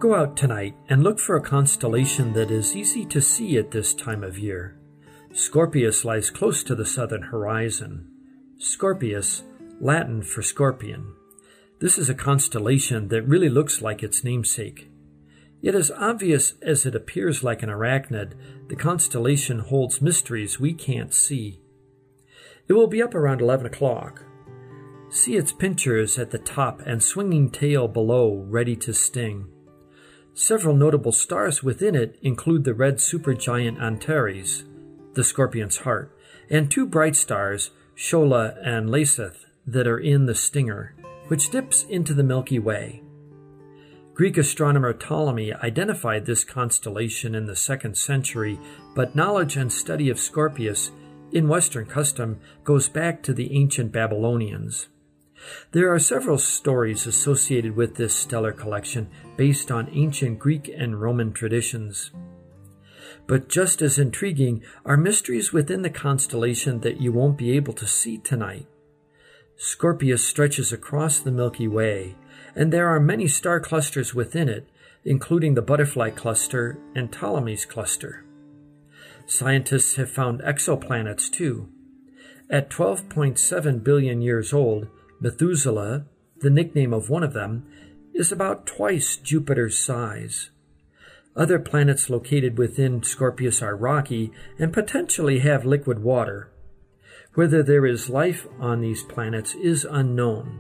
Go out tonight and look for a constellation that is easy to see at this time of year. Scorpius lies close to the southern horizon. Scorpius, Latin for scorpion. This is a constellation that really looks like its namesake. Yet as obvious as it appears like an arachnid, the constellation holds mysteries we can't see. It will be up around 11 o'clock. See its pincers at the top and swinging tail below, ready to sting. Several notable stars within it include the red supergiant Antares, the scorpion's heart, and two bright stars, Shola and Laseth, that are in the stinger, which dips into the Milky Way. Greek astronomer Ptolemy identified this constellation in the 2nd century, but knowledge and study of Scorpius in Western custom goes back to the ancient Babylonians. There are several stories associated with this stellar collection based on ancient Greek and Roman traditions. But just as intriguing are mysteries within the constellation that you won't be able to see tonight. Scorpius stretches across the Milky Way, and there are many star clusters within it, including the Butterfly Cluster and Ptolemy's Cluster. Scientists have found exoplanets too. At 12.7 billion years old, Methuselah, the nickname of one of them, is about twice Jupiter's size. Other planets located within Scorpius are rocky and potentially have liquid water. Whether there is life on these planets is unknown.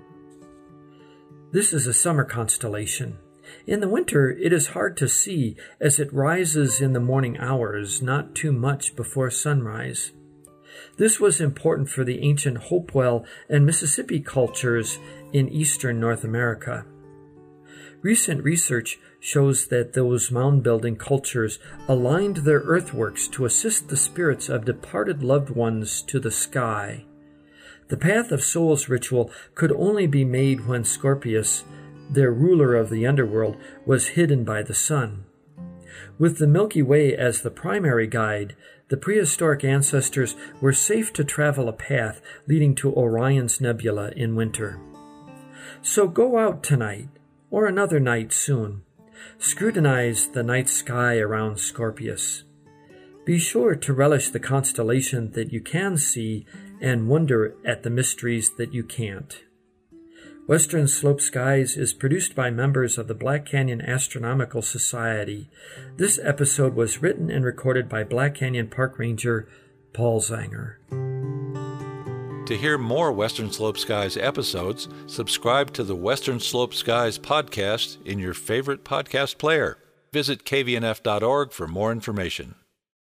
This is a summer constellation. In the winter, it is hard to see as it rises in the morning hours, not too much before sunrise. This was important for the ancient Hopewell and Mississippi cultures in eastern North America. Recent research shows that those mound-building cultures aligned their earthworks to assist the spirits of departed loved ones to the sky. The Path of Souls ritual could only be made when Scorpius, their ruler of the underworld, was hidden by the sun. With the Milky Way as the primary guide, the prehistoric ancestors were safe to travel a path leading to Orion's Nebula in winter. So go out tonight, or another night soon. Scrutinize the night sky around Scorpius. Be sure to relish the constellation that you can see and wonder at the mysteries that you can't. Western Slope Skies is produced by members of the Black Canyon Astronomical Society. This episode was written and recorded by Black Canyon Park Ranger Paul Zanger. To hear more Western Slope Skies episodes, subscribe to the Western Slope Skies podcast in your favorite podcast player. Visit kvnf.org for more information.